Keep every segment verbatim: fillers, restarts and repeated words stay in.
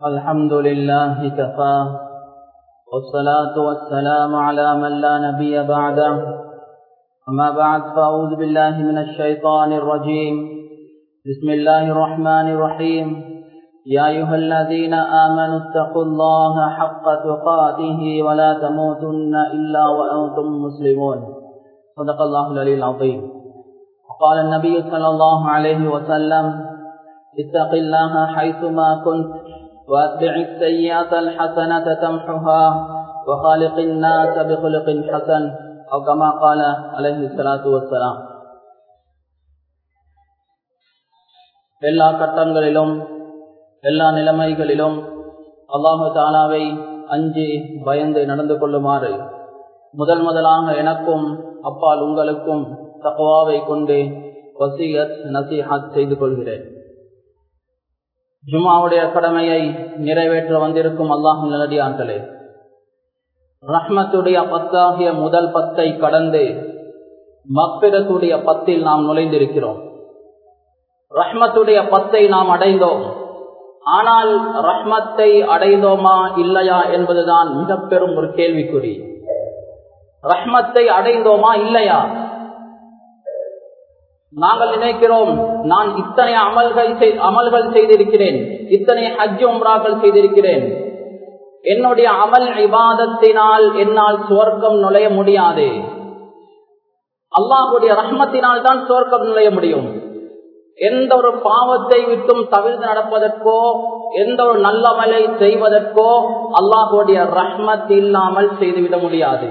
الحمد لله كفى والصلاة والسلام على من لا نبي بعده. أما بعد فأعوذ بالله من الشيطان الرجيم. بسم الله الرحمن الرحيم. يا أيها الذين آمنوا اتقوا الله حق تقاته ولا تموتن إلا وأنتم مسلمون. صدق الله العلي العظيم. وقال النبي صلى الله عليه وسلم: اتق الله حيثما كنت واتبع السيئة الحسنة تمحها وخالق الناس بخلق حسن أو كما قال عليه الصلاة والسلام. எல்லா கட்டங்களிலும் எல்லா நிலைமைகளிலும் அல்லாஹு தஆலாவை அஞ்சி பயந்து நடந்து கொள்ளுமாறு முதல் முதலாக எனக்கும் அப்பால் உங்களுக்கும் தக்வாவை கொண்டு வசியத் நசீஹத் செய்து கொள்கிறேன். ஜும்ஆவுடைய கடமையை நிறைவேற்ற வந்திருக்கும் அல்லாஹ்வின் நல்லடியார்களே, ரஹ்மத்துடைய பத்தாகிய முதல் பத்தை கடந்து மக்ஃபிரத்துடைய பத்தில் நாம் நுழைந்திருக்கிறோம். ரஹ்மத்துடைய பத்தை நாம் அடைந்தோம். ஆனால் ரஹ்மத்தை அடைந்தோமா இல்லையா என்பதுதான் மிக பெரும் ஒரு கேள்விக்குறி. ரஹ்மத்தை அடைந்தோமா இல்லையா? நாங்கள் நினைக்கிறோம், நான் இத்தனை அமல்கள் அமல்கள் செய்திருக்கிறேன், இத்தனை ஹஜ் உம்ராக்கள் செய்திருக்கிறேன், என்னுடைய அமல் இபாதத்தினால் என்னால் சுவர்க்கம் நுழைய முடியாது. அல்லாஹ்வுடைய ரஹ்மத்தினால் தான் சுவர்க்கம் நுழைய முடியும். எந்த ஒரு பாவத்தை விட்டும் தவிர்த்து நடப்பதற்கோ எந்த ஒரு நல்லமலை செய்வதற்கோ அல்லாஹ்வுடைய ரஹ்மத் இல்லாமல் செய்துவிட முடியாது.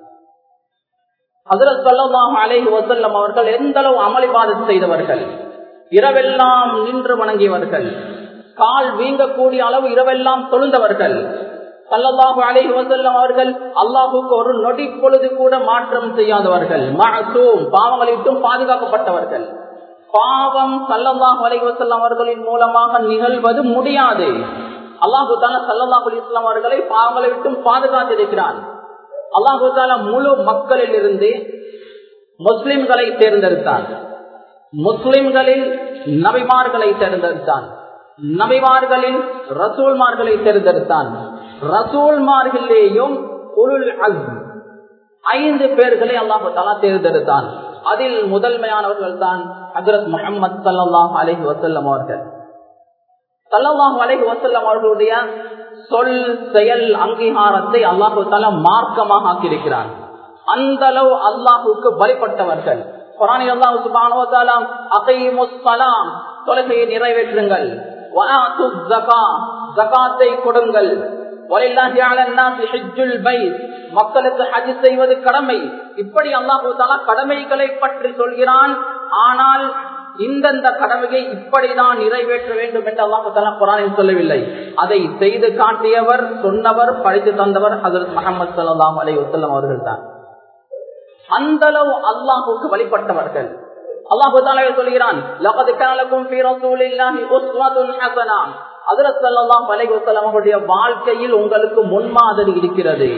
ஹஜ்ரத் ஸல்லல்லாஹு அலைஹி வஸல்லம் அவர்கள் எந்த அளவு அமல் இபாதத் செய்தவர்கள், இரவெல்லாம் நின்று வணங்கியவர்கள், கால் வீங்கக்கூடிய அளவு இரவெல்லாம் தொழுந்தவர்கள். ஸல்லல்லாஹு அலைஹி வஸல்லம் அவர்கள் அல்லாஹ்வுக்கு ஒரு நொடி பொழுது கூட மாற்றம் செய்யாதவர்கள், மஅசூம், பாவங்களை விட்டும் பாதுகாக்கப்பட்டவர்கள். பாவம் ஸல்லல்லாஹு அலைஹி வஸல்லம் அவர்களின் மூலமாக நிகழ்வது முடியாது. அல்லாஹ் தஆலா ஸல்லல்லாஹு அலைஹி வஸல்லம் அவர்களை பாவங்களை விட்டும் பாதுகாத்திருக்கிறான். அல்லாஹ் தஆலா முழு மக்களில் இருந்து முஸ்லிம்களை தேர்ந்தெடுத்தான். முஸ்லிம்களில் நபிமார்களை தேர்ந்தெடுத்தான். நபிமார்களில் ரசூல்மார்களை தேர்ந்தெடுத்தான். ரசூல்மார்களிலேயும் உலுல் அஸ்ம் ஐந்து பேர்களை அல்லாஹ் தஆலா தேர்ந்தெடுத்தான். அதில் முதன்மையானவர்கள் தான் ஹஜ்ரத் முஹம்மது ஸல்லல்லாஹு அலைஹி வஸல்லம் அவர்கள். ஸல்லல்லாஹு அலைஹி வஸல்லம் அவர்களுடைய சொல் செயல் அங்கீகாரத்தை அல்லாஹு தஆலா மார்க்கமாக ஆக்கியிருக்கிறான். அந்த அளவு அல்லாஹுக்கு வழிபட்டவர்கள். குர்ஆனில் அல்லாஹ் சுப்ஹானஹு வ தஆலா அகீமுஸ் ஸலாம், தொழுகையை நிறைவேற்றுங்கள், வஆத்துஸ் ஸகாத், ஸகாத்தை கொடுங்கள், வலில்லாஹி அலன் நாஸி ஹஜ்ஜுல் பைத், மக்களுக்கு ஹஜ் செய்வது கடமை. இப்படி அல்லாஹு தஆலா கடமைகளை பற்றி சொல்கிறான். ஆனால் இந்தந்த கடமையை இப்படிதான் நிறைவேற்ற வேண்டும் என்று அல்லாஹு தஆலா குர்ஆனில் சொல்லவில்லை. அதை செய்து காட்டியவர், சொன்னவர், படித்து தந்தவர் ஹஜ்ரத் முஹம்மது ஸல்லல்லாஹு அலைஹி வஸல்லம் அவர்கள் தான். அந்த அளவு அல்லாஹ்வுக்கு வழிபட்டவர்கள். அல்லாஹ் தஆலா சொல்கிறான், லகத் கான லகும் ஃபீ ரசூலில்லாஹி உஸ்வத்துன் ஹஸனா, ஹஜ்ரத் ஸல்லல்லாஹு அலைஹி வஸல்லம் அவருடைய வாழ்க்கையில் உங்களுக்கு முன்மாதிரி இருக்கிறது.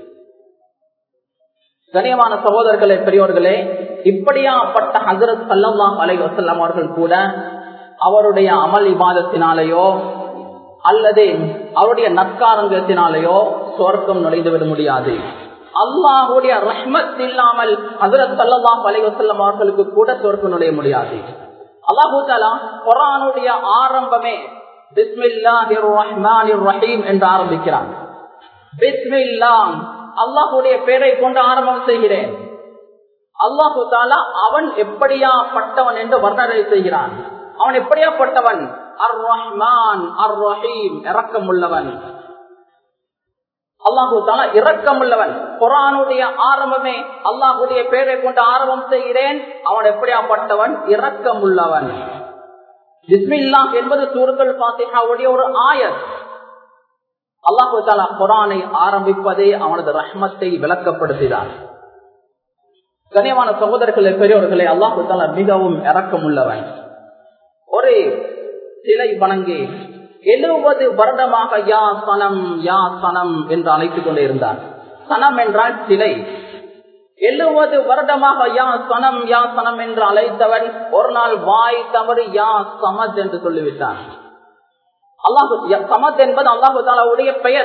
கண்ணியமான சகோதரர்களே, பெரியோர்களே, இப்படியாப்பட்ட ஹஜ்ரத் ஸல்லல்லாஹு அலைஹி வஸல்லம் அவர்கள் கூட அவருடைய அமல் இபாதத்தினாலேயோ அல்லது அவருடைய நற்காரங்கத்தினாலேயோ சொர்க்கம் நுழைந்துவிட முடியாது. அல்லாஹ்வுடைய ரஹ்மத் இல்லாமல் ஹஜ்ரத் ஸல்லல்லாஹு அலைஹி வஸல்லம் அவர்களுக்கு கூட சொர்க்கம் நுழைய முடியாது. அல்லாஹ் தஆலா குர்ஆனுடைய ஆரம்பமே பிஸ்மில்லாஹிர் ரஹ்மானிர் ரஹீம் என்று ஆரம்பிக்கிறான். பிஸ்மில்லாஹ், அல்லாஹ்வுடைய பெயரை கொண்டு ஆரம்பம் செய்கிறேன். அல்லாஹு தஆலா அவன் எப்படியாப்பட்டவன் என்று வர்ணனை செய்கிறான். அவன் எப்படியாப்பட்டவன்? அர் ரஹ்மான் அர் ரஹீம், இரக்கம் உள்ளவன். அல்லாஹு தஆலா இரக்கம் உள்ளவன். குர்ஆனுடைய ஆரம்பமே அல்லாஹ்வுடைய பெயரை கொண்டு ஆரம்பம் செய்கிறேன். அவன் எப்படியாப்பட்டவன்? இரக்கம் உள்ளவன். பிஸ்மில்லாஹ் என்பது சூரத்துல் ஃபாத்திஹாவுடைய ஒரு ஆயத். அல்லாஹு தஆலா குர்ஆனை ஆரம்பிப்பதே அவனது ரஹ்மத்தை விளக்கப்படுத்தினான். கண்ணியமான சகோதரர்களே, பெரியோர்களே, அல்லாஹு தஆலா மிகவும் இரக்கம் உள்ளவன். ஒரு சிலை வணங்கி எழுபது வருடமாக யா சனம் யா சனம் என்று அழைத்துக் கொண்டே இருந்தார். சனம் என்றால் சிலை. எழுபது வருடமாக யா சனம் யா சனம் என்று அழைத்தவன் ஒரு நாள் வாய் தவறி யா சமத் என்று சொல்லிவிட்டான். அல்லாஹ் சமத் என்பது அல்லாஹு தஆலாவுடைய பெயர்.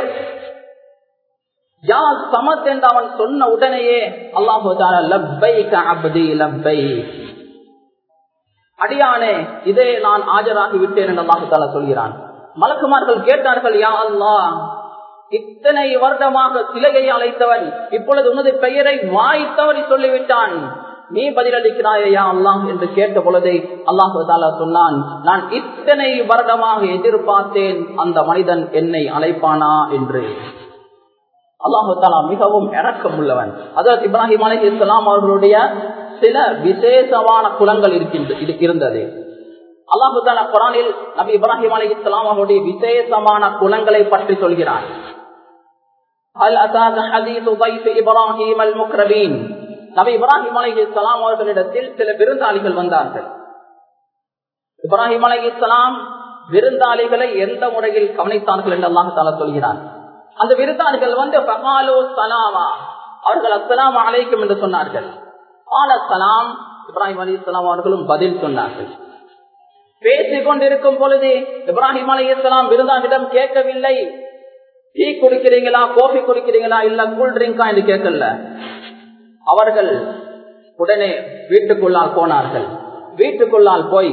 யா சமத் என்று அவன் சொன்ன உடனேயே அல்லாஹு தஆலா லப்பைக அப்தி லப்பைக், அடியானே இதே நான் ஆஜராகி விட்டேன் என்று அல்லாஹு தஆலா சொல்கிறான். மலக்குமார்கள் கேட்டார்கள், யா அல்லாஹ், இத்தனை வருடமாக சிலையை அழைத்தவன் இப்பொழுது உனது பெயரை வாய்த்தவரை சொல்லிவிட்டான், நீ பதிலளிக்கிறாயா அல்லாஹ் என்று கேட்ட பொழுது அல்லாஹு தஆலா சொன்னான், நான் இத்தனை வருடமாக எதிர்பார்த்தேன் அந்த மனிதன் என்னை அழைப்பானா என்று. அல்லாஹு தஆலா மிகவும் இரக்கம் உள்ளவன். ஹஜ்ரத் இப்ராஹிம் அலைஹிஸ்ஸலாம் அவர்களுடைய சில விசேஷமான குலங்கள் இருந்தது. அல்லாஹு தஆலா குர்ஆனில் நபி இப்ராஹிம் அலைஹிஸ்ஸலாம் அவருடைய விசேஷமான குலங்களை பற்றி சொல்கிறார். அல் அஸாக ஹதீஸு தைஃப் இப்ராஹிம் அல் முக்ரபீன், நபி இப்ராஹிம் அலைஹிஸ்ஸலாம் அவர்களிடத்தில் சில விருந்தாளிகள் வந்தார்கள். இப்ராஹிம் அலைஹிஸ்ஸலாம் விருந்தாளிகளை எந்த முறையில் கவனித்தார்கள் என்று அல்லாஹ் தஆலா சொல்கிறார். அந்த விருந்தாளிகள் வந்து ஃபகாலு ஸலாமா, அவர்கள் அஸ்ஸலாமு அலைக்கும் என்று சொன்னார்கள். ஆல ஸலாம், இப்ராஹிம் அலைஹிஸ்ஸலாம் அவர்களும் பதில் சொன்னார்கள். பேசிக் கொண்டிருக்கும் பொழுது இப்ராஹிம் அலைஹிஸ்ஸலாம் விருந்தாளிடம் கேட்கவில்லை, டீ குடிக்கிறீங்களா, காஃபி குடிக்கிறீங்களா, இல்ல கூல் ட்ரிங்கா என்று கேட்கல. அவர்கள் உடனே வீட்டுக்குள்ளால் போனார்கள். வீட்டுக்குள்ளால் போய்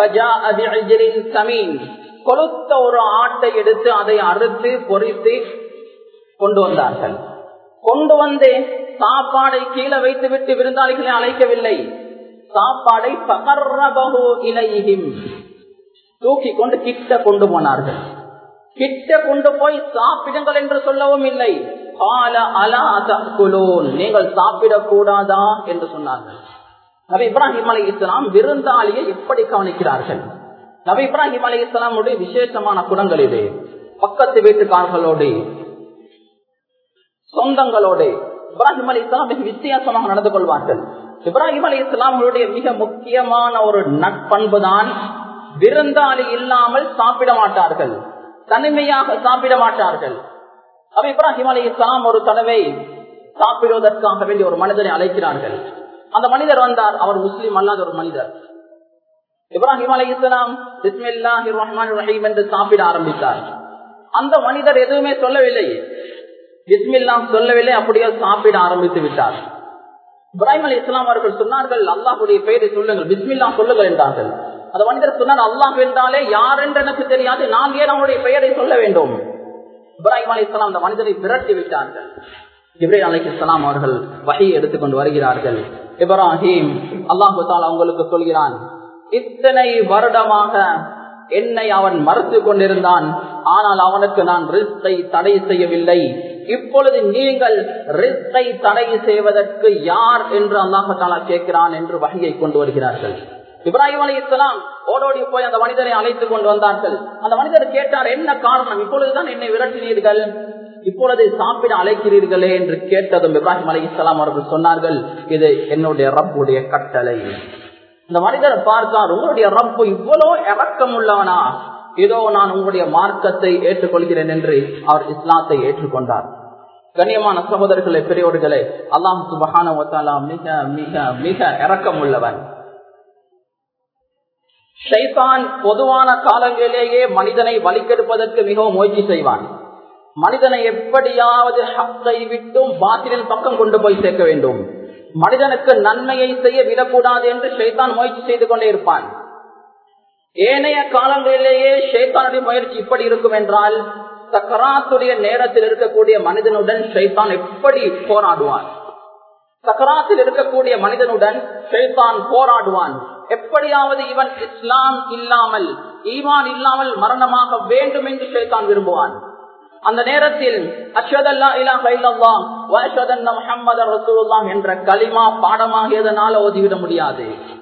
கொளுத்த ஒரு ஆட்டை எடுத்து அதை அறுத்து பொறித்து கொண்டு வந்தார்கள். கொண்டு வந்து சாப்பாடை கீழே வைத்து விட்டு விருந்தாளிகளை அழைக்கவில்லை, சாப்பாடை பகர்ரபஹு இலைஹிம், தூக்கி கொண்டு கிட்ட கொண்டு போனார்கள். கிட்ட கொண்டு போய் சாப்பிடுங்கள் என்று சொல்லவும் இல்லை. நீங்கள் சாப்பிடக்கூடாதா என்று சொன்னார்கள். நபி இப்ராஹிம் அலைஹிஸ்ஸலாம் விருந்தாளியை எப்படி கவனிக்கிறார்கள்? நபி இப்ராஹிம் அலைஹிஸ்ஸலாமுடைய விசேஷமான குணங்கள் இது. பக்கத்து வீட்டுக்காரர்களோடு, சொந்தங்களோடு இப்ராஹிம் அலைஹிஸ்ஸலாம் மிக வித்தியாசமாக நடந்து கொள்வார்கள். இப்ராஹிம் அலைஹிஸ்ஸலாமுடைய மிக முக்கியமான ஒரு நட்பண்பு தான் விருந்தாளி இல்லாமல் சாப்பிட மாட்டார்கள், தனிமையாக சாப்பிட மாட்டார்கள். அப்ப இப்ராஹிம் அலைஹிஸ்ஸலாம் ஒரு தடவை சாப்பிடுவதற்காக வேண்டிய ஒரு மனிதரை அழைக்கிறார்கள். அந்த மனிதர் வந்தார். அவர் முஸ்லிம் அல்லாத ஒரு மனிதர். இப்ராஹிம் அலைஹிஸ்ஸலாம் பிஸ்மில்லாஹிர் ரஹ்மானிர் ரஹீம் என்று சாப்பிட ஆரம்பித்தார். அந்த மனிதர் எதுவுமே சொல்லவில்லை, பிஸ்மில்லாஹ் சொல்லவில்லை, அப்படியே சாப்பிட ஆரம்பித்து விட்டார். இப்ராஹிம் அலைஹிஸ்ஸலாம் அவர்கள் சொன்னார்கள், அல்லாஹ்வுடைய பெயரை சொல்லுங்கள், பிஸ்மில்லாஹ் சொல்லுங்கள் என்றார்கள். அந்த மனிதர் சொன்னார், அல்லாஹ் என்றாலே யார் என்று எனக்கு தெரியாது, நான் ஏன் அவனுடைய பெயரை சொல்ல வேண்டும்? இப்ராஹிம் அலைஹிஸ்ஸலாம் அந்த மனிதரை விரட்டி விட்டார்கள். ஜிப்ரீல் அலைஹிஸ்ஸலாம் அவர்கள் வஹீயை எடுத்துக்கொண்டு வருகிறார்கள். இப்ராஹிம், அல்லாஹ் தஆலா உங்களுக்கு சொல்கிறான், இத்தனை வருடமாக என்னை அவன் மறுத்து கொண்டிருந்தான், ஆனால் அவனுக்கு நான் ரிஸ்கை தடை செய்யவில்லை. இப்பொழுது நீங்கள் ரிஸ்கை தடை செய்வதற்கு யார் என்று அல்லாஹ் தஆலா கேட்கிறான் என்று வஹீயை கொண்டு வருகிறார்கள். இப்ராஹிம் அலைஹிஸ்ஸலாம் ஓடோடி போய் அந்த மனிதரை அழைத்துக் கொண்டு வந்தார்கள். அந்த மனிதர் கேட்டார், என்ன காரணம், இப்பொழுதுதான் என்னை விரட்டினீர்கள், இப்பொழுது சாப்பிட அழைக்கிறீர்களே என்று கேட்டதும் இப்ராஹிம் அலைஹிஸ்ஸலாம் அவர்கள் சொன்னார்கள், இது என்னுடைய ரப்புடைய கட்டளை. இந்த மனிதர் பார்த்தார், உங்களுடைய ரப்பு இவ்வளவு இரக்கம் உள்ளவனா, இதோ நான் உங்களுடைய மார்க்கத்தை ஏற்றுக்கொள்கிறேன் என்று அவர் இஸ்லாத்தை ஏற்றுக்கொண்டார். கண்ணியமான சகோதரர்களே, பெரியோர்களே, அல்லாஹ் சுப்ஹானஹு வ தஆலா மிக மிக மிக இரக்கம் உள்ளவன். ஷைத்தான் பொதுவான காலங்களிலேயே மனிதனை வழிகெடுப்பதற்கு மிகவும் முயற்சி செய்வான். மனிதனை எப்படியாவது ஹக்கை விட்டும் பாத்திலின் பக்கம் கொண்டு போய் சேர்க்க வேண்டும், மனிதனுக்கு நன்மையை செய்ய விடக்கூடாது என்று ஷைத்தான் முயற்சி செய்து கொண்டே இருப்பான். ஏனைய காலங்களிலேயே ஷைத்தானுடைய முயற்சி இப்படி இருக்கும் என்றால், சக்கராத்துடைய நேரத்தில் இருக்கக்கூடிய மனிதனுடன் ஷைத்தான் எப்படி போராடுவான்? சக்கராத்தில் இருக்கக்கூடிய மனிதனுடன் ஷைத்தான் போராடுவான். எப்படியாவது இவன் இஸ்லாம் இல்லாமல், ஈமான் இல்லாமல் மரணமாக வேண்டும் என்று ஷைத்தான் விரும்புவான். அந்த நேரத்தில் அஷ்ஹது அல்லா இலாஹ இல்லல்லாஹ் வ அஷ்ஹது அன்ன முஹம்மதர் ரசூலுல்லாஹ் என்ற கலிமா பாடமாகியதனால ஓதிவிட முடியாது.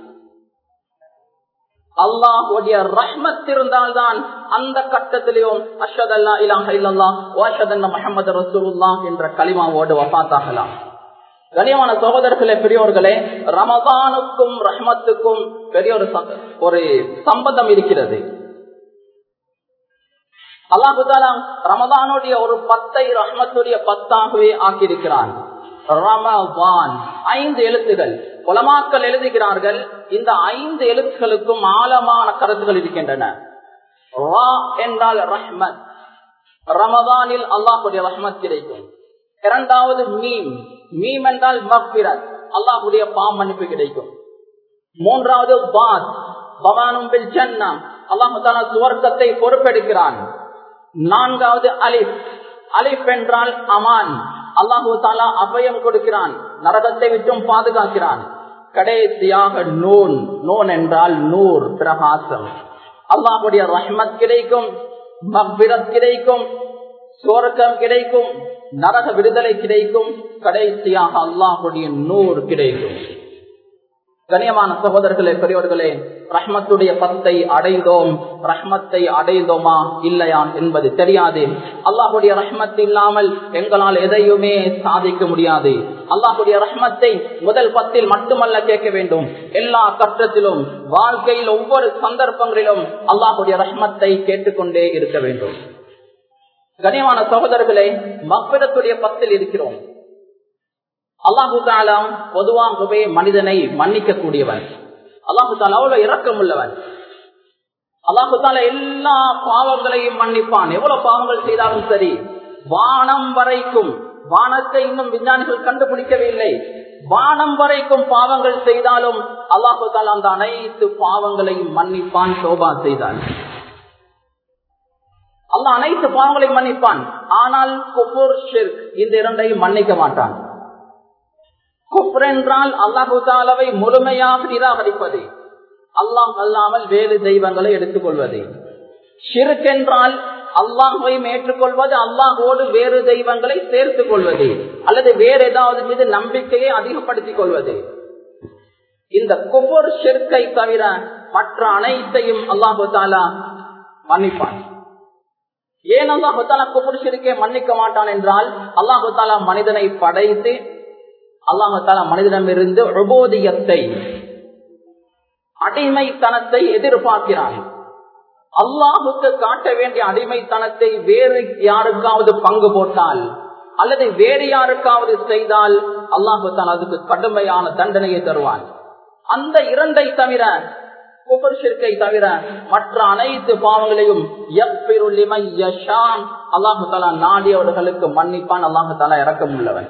அல்லாஹ்வுடைய ரஹ்மத் இருந்தால்தான் அந்த கட்டத்திலேயும் அஷ்ஹது அல்லா இலாஹ இல்லல்லாஹ் வ அஷ்ஹது அன்ன முஹம்மதர் ரசூலுல்லாஹ் என்ற கலிமாவோடு வஃபாத்தாகலாம். கண்ணியமான சகோதரர்களே, பெரியோர்களே, ரமதானுக்கும் ரஹ்மத்துக்கும் பெரிய ஒரு சம்பந்தம் இருக்கிறது. அல்லாஹ் தஆலா ரமதானுடைய ஒரு பத்தை ரஹ்மத்துடைய பத்தாகவே ஆக்கியிருக்கிறான். ரமதான் ஐந்து எழுத்துகள். உலமாக்கள் எழுதுகிறார்கள், இந்த ஐந்து எழுத்துகளுக்கும் ஆழமான கருத்துகள் இருக்கின்றன. ரா என்றால் ரஹ்மத், ரமதானில் அல்லாஹ்வுடைய ரஹ்மத் கிடைக்கும். இரண்டாவது மீம், மீம் என்றால் மக்ஃபிரத், அல்லாஹ்வுடைய பாவ மன்னிப்பு கிடைக்கும். மூன்றாவது பாத், பவானும் பில் ஜன்னah, அல்லாஹ் தஆலா சுவர்க்கத்தை பொறுப்பெடுக்கிறான். நான்காவது அலிஃப், அலிஃப் என்றால் அமான், அல்லாஹ் தஆலா அபயம் கொடுக்கிறான், நரகத்தை விட்டும் பாதுகாக்கிறான். கடைசியாக நூன், நூன் என்றால் நூர், பிரகாசம். அல்லாஹ்வுடைய ரஹ்மத் கிடைக்கும், மக்ஃபிரத் கிடைக்கும், சுவர்க்கம் கிடைக்கும், நரக விடுதலை கிடைக்கும், கடைசியாக அல்லாஹ்வுடைய நூர் கிடைக்கும். கண்ணியமான சகோதரர்களே, பெரியவர்களே, ரஹ்மத்துடைய பத்தை அடைந்தோம், ரஹ்மத்தை அடைந்தோமா இல்லையா என்பது தெரியாது. அல்லாஹ்வுடைய ரஹ்மத் இல்லாமல் எங்களால் எதையுமே சாதிக்க முடியாது. அல்லாஹ்வுடைய ரஹ்மத்தை முதல் பத்தில் மட்டுமல்ல கேட்க வேண்டும், எல்லா கட்டத்திலும், வாழ்க்கையில் ஒவ்வொரு சந்தர்ப்பங்களிலும் அல்லாஹ்வுடைய ரஹ்மத்தை கேட்டுக்கொண்டே இருக்க வேண்டும். கண்ணியமான சகோதரர்களே, மக்ஃபிரத்துடைய பத்தில் இருக்கிறோம். அல்லாஹு தஆலா பொதுவாகவே மனிதனை மன்னிக்க கூடியவன். அல்லாஹு தஆலா அவ்வளவு இரக்கம் உள்ளவன். அல்லாஹு தஆலா எல்லா பாவங்களையும் மன்னிப்பான். எவ்வளவு பாவங்கள் செய்தாலும் சரி, வானம் வரைக்கும், வானத்தை இன்னும் விஞ்ஞானிகள் கண்டுபிடிக்கவில்லை, வானம் வரைக்கும் பாவங்கள் செய்தாலும் அல்லாஹு தஆலா அந்த அனைத்து பாவங்களையும் மன்னிப்பான், தௌபா செய்தான். அல்லாஹ் அனைத்து பாவங்களையும் மன்னிப்பான். ஆனால் குஃப்ர், ஷிர்க் இந்த இரண்டையும் மன்னிக்க மாட்டான். குஃப்ர் என்றால் அல்லாஹு தஆலாவை முழுமையாக நிராகரிப்பது, அல்லாஹ் அல்லாமல் வேறு தெய்வங்களை எடுத்துக் கொள்வது. ஷிர்க் என்றால் அல்லாஹ்வையும் ஏற்றுக்கொள்வது, அல்லாஹோடு வேறு தெய்வங்களை சேர்த்துக் கொள்வது, அல்லது வேறு ஏதாவது மீது நம்பிக்கையை அதிகப்படுத்திக் கொள்வது. இந்த குஃப்ர், ஷிர்க்கை தவிர மற்ற அனைத்தையும் அல்லாஹு தஆலா மன்னிப்பான். ஏன் அல்லாஹு தஆலா குஃப்ர், ஷிர்க்கை மன்னிக்க மாட்டான் என்றால், அல்லாஹு தஆலா மனிதனை படைத்து அல்லாஹு தஆலா மனிதனிடமிருந்து உபூதியத்தை, அடிமைத்தனத்தை எதிர்பார்க்கிறான். அல்லாஹுக்கு காட்ட வேண்டிய அடிமைத்தனத்தை வேறு யாருக்காவது பங்கு போட்டால் அல்லது வேறு யாருக்காவது செய்தால் அல்லாஹு தஆலா அதுக்கு கடுமையான தண்டனையை தருவான். அந்த இரண்டை தவிர, குஃப்ர், ஷிர்க்கை தவிர மற்ற அனைத்து பாவங்களையும் யக்ஃபிரு லிமன் யஷா, அல்லாஹு தஆலா நாடியவர்களுக்கு மன்னிப்பான். அல்லாஹு தஆலா இரக்கம் உள்ளவன்.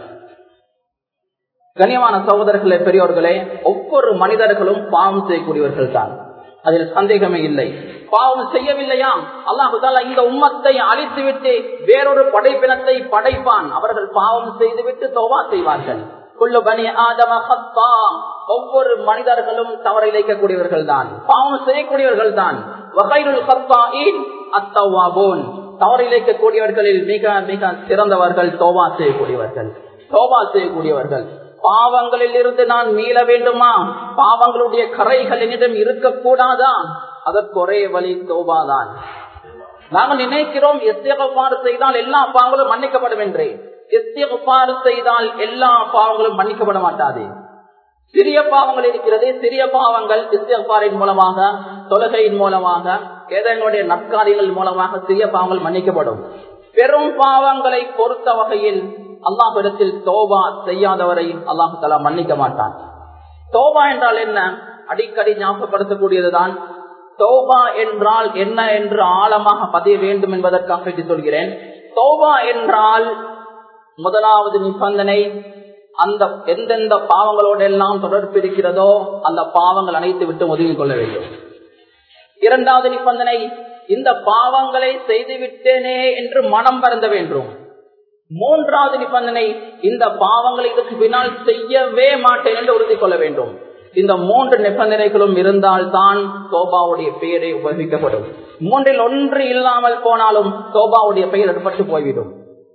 கண்ணியமான சகோதரர்களே, பெரியோர்களே, ஒவ்வொரு மனிதர்களும் பாவம் செய்யக்கூடியவர்கள் தான், அதில் சந்தேகமே இல்லை. பாவம் செய்யவில்லையா, அல்லாஹு தஆலா இந்த உம்மத்தை அழித்துவிட்டு வேறொரு படைப்பினத்தை படைப்பான். அவர்கள் பாவம் செய்துவிட்டு தௌபா செய்வார்கள். குல்லு பனி ஆதம ஹத்தா, ஒவ்வொரு மனிதர்களும் தவறு இழைக்கக்கூடியவர்கள் தான், பாவம் செய்யக்கூடியவர்கள் தான். வகைருல் ஹத்தாயின் அத்தவ்வாபூன், தவறு இழைக்கக்கூடியவர்களில் மிக மிக சிறந்தவர்கள் தௌபா செய்யக்கூடியவர்கள். தௌபா செய்யக்கூடியவர்கள் பாவங்களில் இருந்து நான் மீள வேண்டுமா, பாவங்களுடைய கரைகள் என்னிடம் இருக்கக்கூடாதா, அதற்கு ஒரே வழி தௌபாதான். நாங்கள் நினைக்கிறோம் இஸ்திக்ஃபார் செய்தால் எல்லா பாவங்களும் மன்னிக்கப்படும் என்று. இஸ்திக்ஃபார் செய்தால் எல்லா பாவங்களும் மன்னிக்கப்பட மாட்டாது. சிறிய பாவங்கள் இருக்கிறது, சிறிய பாவங்கள் இஸ்திக்ஃபாரின் மூலமாக, தொழுகையின் மூலமாக, ஏதனுடைய நற்காரியங்கள் மூலமாக சிறிய பாவங்கள் மன்னிக்கப்படும். பெரும் பாவங்களை பொறுத்த வகையில் அல்லாஹ்விடத்தில் தௌபா செய்யாதவரை அல்லாஹ் தஆலா மன்னிக்க மாட்டான். தௌபா என்றால் என்ன? அடிக்கடி ஞாபகப்படுத்தக்கூடியதுதான். தௌபா என்றால் என்ன என்று ஆழமாக பதிய வேண்டும் என்பதற்காக சொல்கிறேன். தௌபா என்றால் முதலாவது நிபந்தனை, அந்த எந்தெந்த பாவங்களோடு எல்லாம் தொடர்பு இருக்கிறதோ அந்த பாவங்கள் அனைத்து விட்டு ஒதுங்கிக் கொள்ள வேண்டும். இரண்டாவது நிபந்தனை, இந்த பாவங்களை செய்துவிட்டேனே என்று மனம் வருந்த வேண்டும். மூன்றாவது நிபந்தனை, இந்த பாவங்களை இதற்கு பின்னால் செய்யவே மாட்டேன் என்று உறுதி கொள்ள வேண்டும். இந்த மூன்று நிபந்தனைகளும் இருந்தால் தான் தௌபாவுடைய பெயரை உபயோகிக்கப்படும். மூன்றில் ஒன்று இல்லாமல் போனாலும் தௌபாவுடைய பெயர் எடுப்பட்டு போய்விடும்.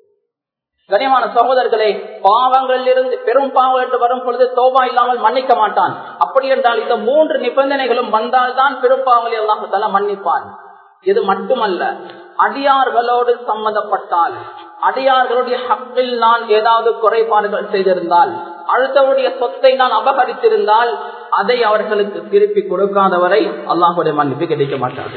கனியமான சகோதரர்களே, பாவங்களில் இருந்து பெரும் பாவங்கள் என்று வரும் பொழுது தௌபா இல்லாமல் மன்னிக்க மாட்டான். அப்படி என்றால் இந்த மூன்று நிபந்தனைகளும் வந்தால் தான் பெரும் பாவங்களை அல்லாஹ் தஆலா மன்னிப்பான். இது மட்டுமல்ல, அடியார்களோடு சம்பந்தப்பட்டால், அடியார்களுடைய ஹக்கில் நான் ஏதாவது குறைபாடுகள் செய்திருந்தால், அடுத்தவருடைய சொத்தை நான் அபகரித்திருந்தால் அதை அவர்களுக்கு திருப்பி கொடுக்காதவரை அல்லாஹ்வுடைய மன்னிப்பு கிடைக்க மாட்டாது.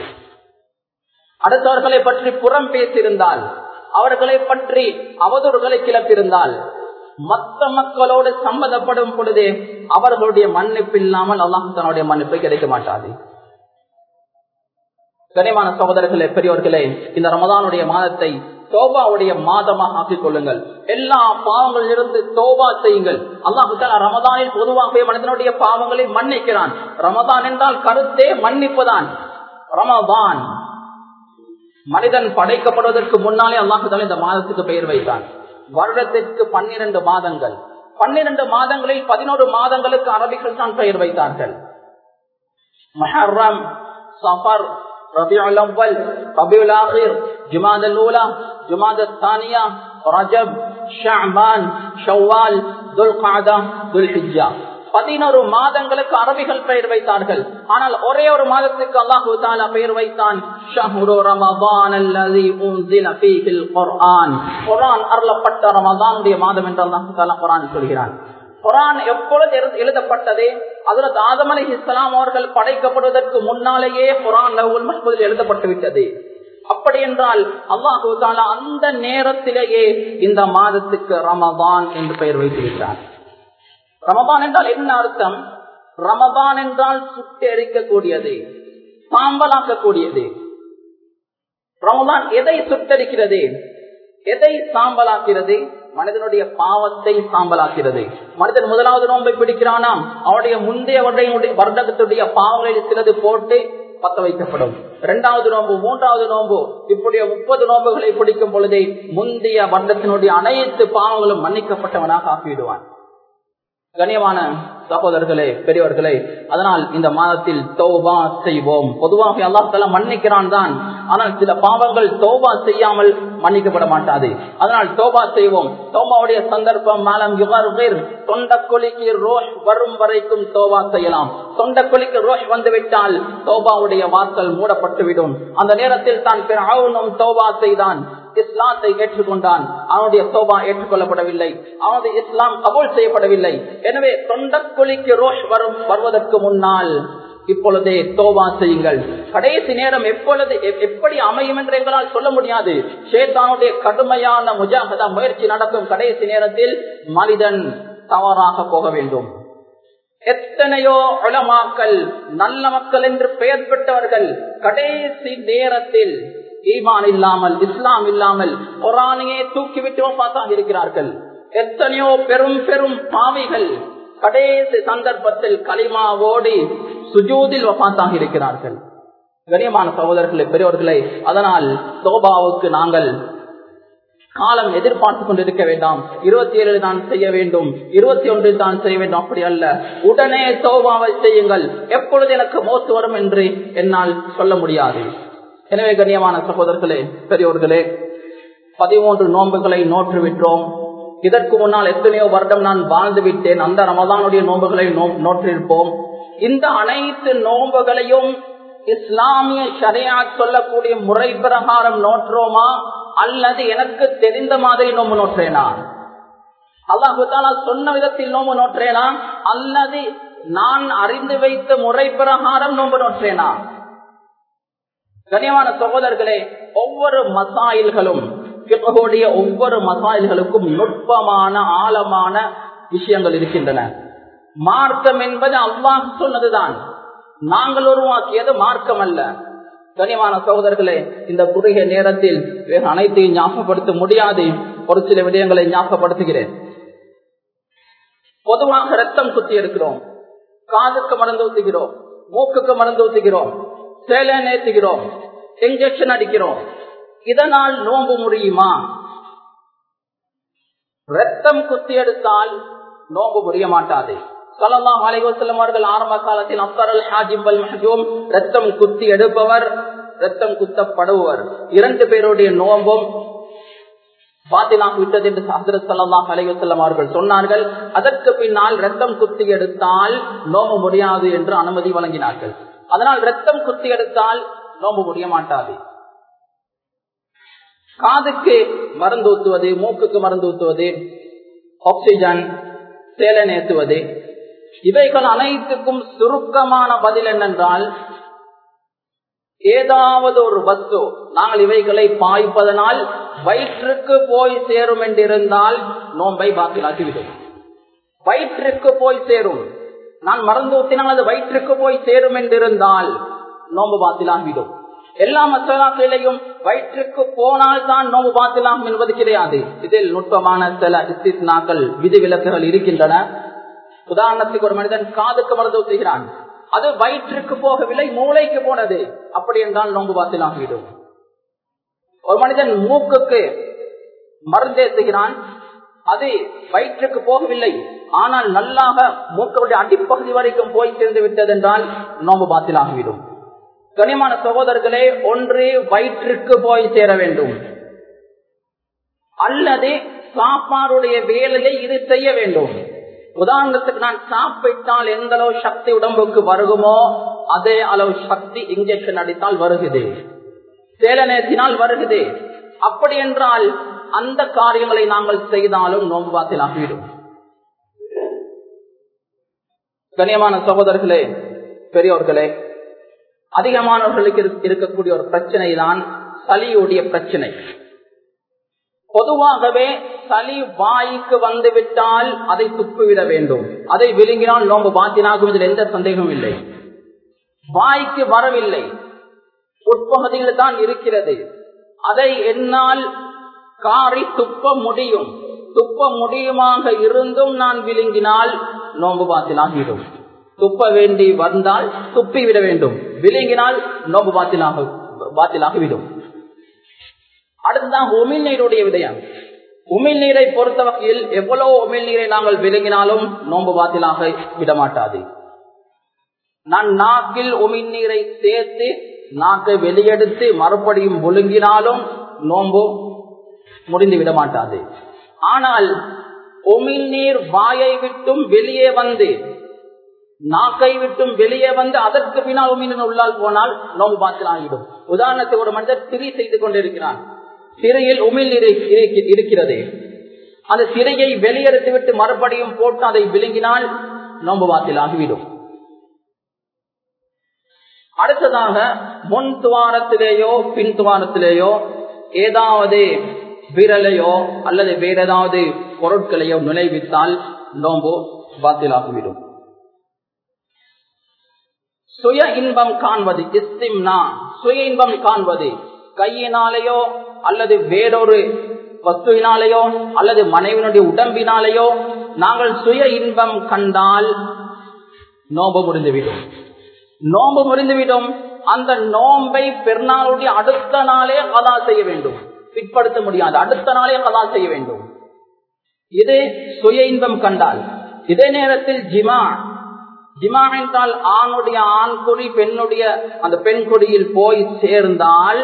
அடுத்தவர்களை பற்றி புறம் பேசியிருந்தால், அவர்களை பற்றி அவதூறுகளை கிளப்பியிருந்தால், மற்ற மக்களோடு சம்பந்தப்படும் பொழுதே அவர்களுடைய மன்னிப்பு இல்லாமல் அல்லாஹ் தன்னுடைய மன்னிப்பு கிடைக்க மாட்டாது. கனிமான சகோதரர்களே, பெரியோர்களே, இந்த ரமதானுடைய மாதத்தை தௌபாவுடைய மாதமாக ஆக்கிக் கொள்ளுங்கள். எல்லா பாவங்களிலிருந்து தௌபா செய்யுங்கள். அல்லாஹ் தஆலா ரமதானில் பொதுவாகவே மனிதனுடைய பாவங்களை மன்னிக்கிறான். ரமதான் என்றால் கருத்தே மன்னிப்புதான். ரமதான் மனிதன் படைக்கப்படுவதற்கு முன்னாலே அல்லாஹ் தஆலா இந்த மாதத்துக்கு பெயர் வைத்தான். வருடத்திற்கு பன்னிரண்டு மாதங்கள், பன்னிரண்டு மாதங்களில் பதினோரு மாதங்களுக்கு அரபிகள் தான் பெயர் வைத்தார்கள். முஹர்ரம், சஃபர், ரபியுல் அவ்வல், ரபியுல் ஆகிர், ஜுமாதல் ஊலா, ஜுமாதத் தானியா, ரஜப், ஷஅபான், ஷவ்வால், துல்காதா, துல்ஹிஜ்ஜா, பதினோரு மாதங்களுக்கு அரபிகள் பெயர் வைத்தார்கள். ஆனால் ஒரே ஒரு மாதத்துக்கு அல்லாஹ் தஆலா பெயர் வைத்தான். ஷஹ்ரு ரமதான் அல்லதி உன்ஸில ஃபீஹில் குர்ஆன். குர்ஆன் அருளப்பட்ட ரமதானுடைய மாதம் என்று அல்லாஹ் தஆலா குர்ஆன் சொல்கிறான். குர்ஆன் எப்பொழுது எழுதப்பட்டது? ஹஜ்ரத் ஆதம் அலைஹிஸ்ஸலாம் அவர்கள் படைக்கப்படுவதற்கு முன்னாலேயே குர்ஆன் லவ்ஹுல் மஹ்ஃபூஸில் எழுதப்பட்டு விட்டது. அப்படி என்றால் அல்லாஹ் தஆலா அந்த நேரத்திலேயே இந்த மாதத்துக்கு ரமதான் என்று பெயர் வைத்து விட்டார். ரமதான் என்றால் என்ன அர்த்தம்? ரமதான் என்றால் சுட்டெரிக்கக்கூடியது, சாம்பலாக்கக்கூடியது. ரமதான் எதை சுட்டெரிக்கிறது? எதை சாம்பலாக்கிறது? மனிதனுடைய பாவத்தை சாம்பலாக்கிறது. மனிதன் முதலாவது நோன்பை பிடிக்கிறானாம், அவனுடைய முந்தைய வருடத்துடைய பாவங்களில் சிலது போட்டு பத்த வைக்கப்படும். இரண்டாவது நோன்பு, மூன்றாவது நோன்பு, இப்படிய முப்பது நோன்புகளை பிடிக்கும் பொழுதே முந்தைய வருடத்தினுடைய அனைத்து பாவங்களும் மன்னிக்கப்பட்டவனாக ஆக்கிவிடுவான். கண்ணியமான சகோதரர்களே, பெரியவர்களே, அதனால் இந்த மாதத்தில் தௌபா செய்வோம். பொதுவாக அல்லாஹ் தஆலா மன்னிக்கிறான் தான், ஆனால் சில பாவங்கள் தௌபா செய்யாமல் மன்னிக்கப்பட மாட்டாது. அதனால் தௌபா செய்வோம். தௌபாவுடைய சந்தர்ப்பம் மாலம் யுகர்கிர், தொண்டக்குழிக்கு ரோஷ் வரும் வரைக்கும் தௌபா செய்யலாம். தொண்டக்குழிக்கு ரோஷ் வந்துவிட்டால் தௌபாவுடைய வாசல் மூடப்பட்டுவிடும். அந்த நேரத்தில் தான் ஃபிர்அவுனும் தௌபா செய்தான், இஸ்லாத்தை ஏற்றுக்கொண்டான். அவனுடைய தௌபா ஏற்றுக்கொள்ளப்படவில்லை, அவனுடைய இஸ்லாம் கபூல் செய்யப்படவில்லை. எனவே தொண்டக்குழிக்கு ரோஷ் வரும் வருவதற்கு முன்னால் இப்பொழுதே தௌபா செய்யுங்கள். கடைசி நேரம் எப்பொழுது எப்படி அமையும் என்று எங்களால் சொல்ல முடியாது. ஷைத்தானுடைய கடுமையான முஜாஹதா முயற்சி நடக்கும் கடைசி நேரத்தில் மனிதன் தவறாக போக வேண்டும். எத்தனையோ உலமாக்கள், நல்ல மக்கள் என்று பெயர் பெற்றவர்கள் கடைசி நேரத்தில் ஈமான் இல்லாமல், இஸ்லாம் இல்லாமல் குர்ஆனையே தூக்கிவிட்டு வஃபாத்தாக இருக்கிறார்கள். எத்தனையோ பெரும் பெரும் பாவிகள் கடைசி சந்தர்ப்பத்தில் கலிமாவோடு சுஜூதில் வஃபாத்தாக இருக்கிறார்கள். கண்ணியமான சகோதரர்களே, பெரியவர்களே, அதனால் தௌபாவுக்கு நாங்கள் காலம் எதிர்பார்த்து கொண்டிருக்க வேண்டாம். இருபத்தி ஏழு தான் செய்ய வேண்டும், இருபத்தி ஒன்றில் தான் செய்ய வேண்டும், அப்படி அல்ல. உடனே தௌபாவை செய்யுங்கள். எப்பொழுது எனக்கு மௌத் வரும் என்று என்னால் சொல்ல முடியாது. எனவே கண்ணியமான சகோதரர்களே, பெரியோர்களே, பதிமூன்று நோன்புகளை நோற்று விட்டோம். இதற்கு முன்னால் எத்தனையோ வருடம் நான் வாழ்ந்து விட்டேன். அந்த ரமதானுடைய நோன்புகளை நோற்றிருப்போம். இந்த அனைத்து நோன்புகளையும் இஸ்லாமிய ஷரியத் சொல்லக்கூடிய முறை பிரகாரம் நோற்றோமா, அல்லது எனக்கு தெரிந்த மாதிரி நோம்பு நோற்றேனா? அல்லாஹ் தஆலா சொன்ன விதத்தில் நோம்பு நோற்றேனா, அல்லது நான் அறிந்து வைத்த முறை பிரகாரம் நோம்பு நோற்றேனா? கண்ணியமான சகோதரர்களே, ஒவ்வொரு மசாயில்களும், ஃபிக்ஹுடைய ஒவ்வொரு மசாயில்களுக்கும் நுட்பமான ஆழமான விஷயங்கள் இருக்கின்றன. மார்க்கம் என்பது அல்லாஹ் சொன்னதுதான், நாங்கள் உருவாக்கியது மார்க்கம் அல்ல. கண்ணியமான சகோதரர்களே, இந்த குறுகிய நேரத்தில் வேறு அனைத்தையும் ஞாபகப்படுத்த முடியாது. ஒரு சில விடயங்களை ஞாபகப்படுத்துகிறேன். பொதுவாக ரத்தம் குத்தி இருக்கிறோம், காதுக்கு மருந்து ஊத்துகிறோம், மூக்குக்கு மருந்து ஊத்துகிறோம், சேலை நேர்த்துகிறோம், இன்ஜெக்ஷன் அடிக்கிறோம். இதனால் நோன்பு முடியுமா? ரத்தம் குத்தி எடுத்தால் நோன்பு முடிய மாட்டாது. ஸல்லல்லாஹு அலைஹி வஸல்லம் அவர்கள் ஆரம்ப காலத்தில் அஃதரல் ஹாஜிம் வல் மஹ்ஜூம், ரத்தம் குத்தி எடுப்பவர், ரத்தம் குத்தப்படுவர், இரண்டு பேருடைய நோன்பும் பாத்திலாக விட்டது என்று ஹஜ்ரத் ஸல்லல்லாஹு அலைஹி வஸல்லம் அவர்கள் சொன்னார்கள். அதற்கு பின்னால் ரத்தம் குத்தி எடுத்தால் நோன்பு முடியாது என்று அனுமதி வழங்கினார்கள். அதனால் ரத்தம் குத்தி எடுத்தால் நோன்பு முடிய மாட்டாது. காதுக்கு மருந்து ஊத்துவது, மூக்குக்கு மருந்து ஊத்துவது, ஆக்சிஜன், சேலை நேர்த்துவது, இவைகள் அனைத்துக்கும் சுருக்கமான பதில் என்னென்றால், ஏதாவது ஒரு வஸ்து நாங்கள் இவைகளை பாய்ப்பதனால் வயிற்றுக்கு போய் சேரும் என்றிருந்தால் நோன்பை பாக்கிலாக்கிவிடும். வயிற்றுக்கு போய் சேரும், நான் மருந்து ஊத்தினால் அது வயிற்றுக்கு போய் சேரும் என்றிருந்தால் நோன்பு பாத்திலாகிவிடும். எல்லா மசாலாக்களிலையும் வயிற்றுக்கு போனால் தான் நோம்பு பாத்திலாம் என்பது கிடையாது. இதில் நுட்பமான சில இஸ்திஸ்னாக்கள் விதிவிலக்குகள் இருக்கின்றன. உதாரணத்துக்கு ஒரு மனிதன் காதுக்கு மருந்து ஊற்றுகிறான், அது வயிற்றுக்கு போகவில்லை, மூளைக்கு போனது, அப்படி என்றால் நோம்பு பாத்திலாகிவிடும். ஒரு மனிதன் மூக்குக்கு மருந்தேற்றுகிறான், அது வயிற்றுக்கு போகவில்லை, ஆனால் நல்லாக மூக்களுடைய அடிப்பகுதி வரைக்கும் போய் சேர்ந்து விட்டது என்றால் நோம்பு பாத்திலாகிவிடும். கனிமான சகோதரர்களே, ஒன்று வயிற்றுக்கு போய் சேர வேண்டும், அல்லது சாப்பாடுடைய வேலையை இது செய்ய வேண்டும். உதாரணத்துக்கு நான் சாப்பிட்டால் எந்த அளவு சக்தி உடம்புக்கு வருகுமோ அதே அளவு சக்தி இன்ஜெக்ஷன் அடித்தால் வருகிறது, சேலனேற்றினால் வருகிறது. அப்படி என்றால் அந்த காரியங்களை நாங்கள் செய்தாலும் நோன்பு பாத்திலாகிவிடும். கண்ணியமான சகோதரர்களே, பெரியோர்களே, அதிகமானவர்களுக்கு இருக்கக்கூடிய ஒரு பிரச்சனை தான் சளியுடைய பிரச்சனை. பொதுவாகவே சளி வாய்க்கு வந்துவிட்டால் அதை துப்பிவிட வேண்டும், அதை விழுங்கினால் நோன்பு பாத்திலாகுவதில் எந்த சந்தேகமும் இல்லை. வாய்க்கு வரவில்லை, உட்பகுதியில் தான் இருக்கிறது, அதை என்னால் காரி துப்ப முடியும், துப்ப முடியுமாக இருந்தும் நான் விழுங்கினால் நோன்பு பாத்திலாகிவிடும். துப்ப வேண்டி வந்தால் துப்பிவிட வேண்டும், விழுங்கினால் நோன்பு பாத்திலாக பாத்திலாகிவிடும். அடுத்ததான் உமிழ்நீருடைய விடயம். உமிழ்நீரை பொறுத்த வகையில் எவ்வளவு உமிழ்நீரை நாங்கள் விழுங்கினாலும் நோன்பு பாத்திலாக விடமாட்டாது. நான் நாக்கில் உமிழ்நீரை சேர்த்து நாக்கை வெளியெடுத்து மறுபடியும் விழுங்கினாலும் நோன்பு முடிந்து விட மாட்டாது. ஆனால் உமிழ்நீர் வாயை விட்டும் வெளியே வந்து நாக்கை விட்டும் வெளியே வந்து அதற்கு பின்னால் உமிழ்நீர் உள்ளால் போனால் நோன்பு பாத்திலாகிவிடும். உதாரணத்துக்கு ஒரு மனிதர் சிறை செய்து கொண்டிருக்கிறான், சிறையில் உமிழ்நீர் இருக்கிறது, அந்த சிறையை வெளியெடுத்து விட்டு மறுபடியும் போட்டு அதை விழுங்கினால் நோன்பு பாத்திலாகிவிடும். அடுத்ததாக முன் துவாரத்திலேயோ பின் துவாரத்திலேயோ ஏதாவது விரலையோ அல்லது வேற ஏதாவது பொருட்களையோ நுழைவித்தால் நோன்பு பாத்திலாகிவிடும். சுய இன்பம் காண்பது, இஸ்திம்னா, சுய இன்பம் காண்பது, கையினாலேயோ அல்லது வேறொரு வஸ்துவினாலேயோ அல்லது மனைவினுடைய உடம்பினாலேயோ நாங்கள் சுய இன்பம் கண்டால் நோன்பு முடிந்துவிடும். நோன்பு முடிந்துவிடும். அந்த நோன்பை பெருநாளுடைய அடுத்த நாளே கதா செய்ய வேண்டும், பிற்படுத்த முடியாது, அடுத்த நாளே கதா செய்ய வேண்டும். இது சுய இன்பம் கண்டால். இதே நேரத்தில் ஜிமா, ஜிமா என்றால் ஆணுடைய ஆண் கொடி பெண்ணுடைய அந்த பெண் கொடியில் போய் சேர்ந்தால்